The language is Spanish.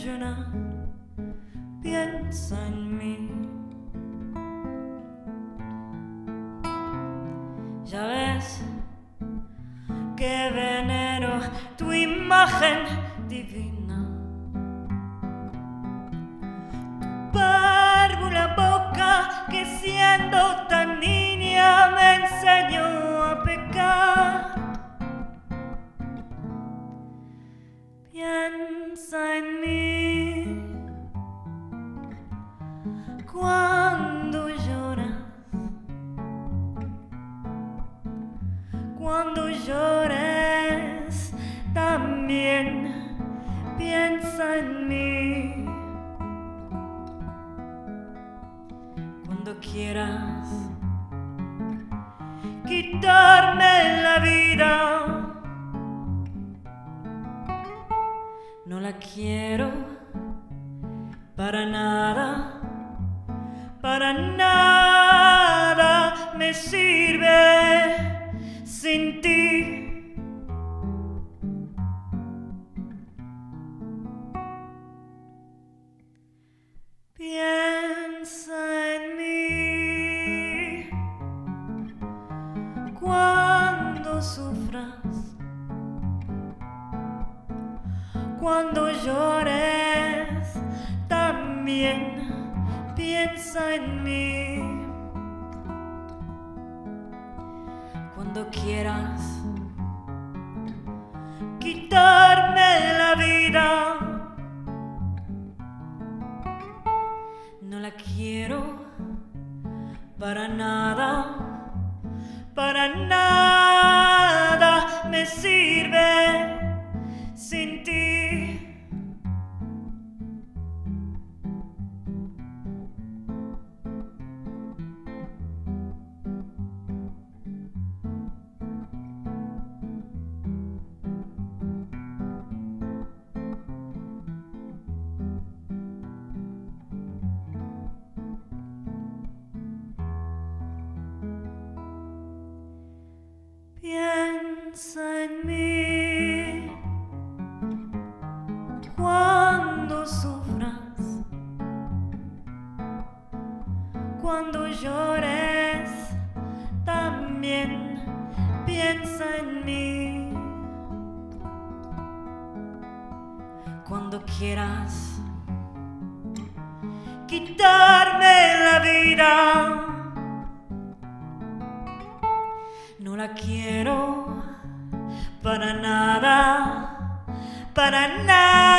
llorar, piensa en mí. Ya ves que venero tu imagen divina, tu párvula boca que siendo tan niña me enseñó a pecar. Piensa en mí cuando lloras, cuando llores también piensa en mí. Cuando quieras quitarme la vida, no la quiero para nada, para nada me sirve sin ti. Piensa en mí cuando sufras, cuando llores también piensa en mí. Cuando quieras quitarme la vida, no la quiero para nada, para nada me sirve sin ti. Piensa en mí cuando sufras, cuando llores también piensa en mí. Cuando quieras quitarme la vida, no la quiero para nada, para nada.